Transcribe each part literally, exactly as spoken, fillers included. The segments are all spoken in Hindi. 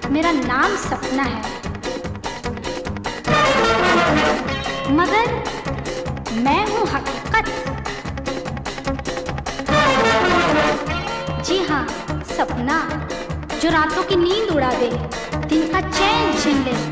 मेरा नाम सपना है, मगर मैं हूँ हकीकत। जी हाँ, सपना जो रातों की नींद उड़ा दे, दिन का चैन छीन ले।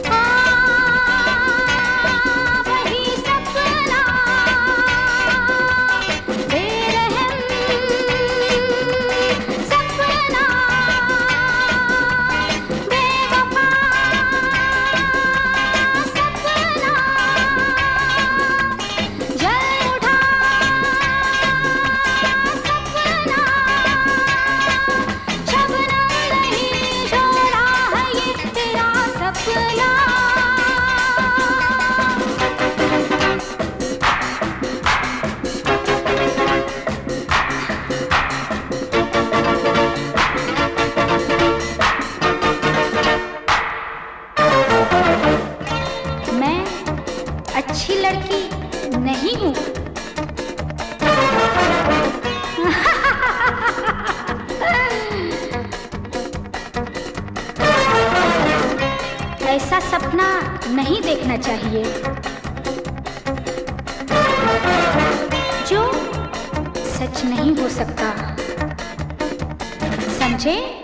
अच्छी लड़की नहीं हूँ। ऐसा सपना नहीं देखना चाहिए जो सच नहीं हो सकता, समझे?